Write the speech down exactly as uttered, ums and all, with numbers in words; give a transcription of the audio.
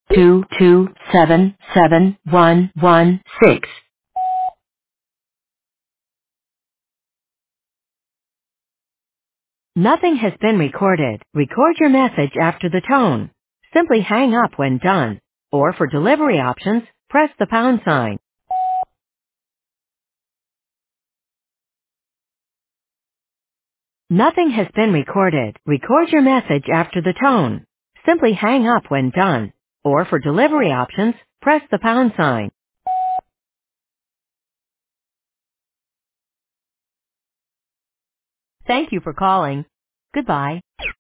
two two seven seven one one six. Nothing has been recorded. Record your message after the tone. Simply hang up when done. Or for delivery options, press the pound sign. Nothing has been recorded. Record your message after the tone. Simply hang up when done. Or for delivery options, press the pound sign. Thank you for calling. Goodbye.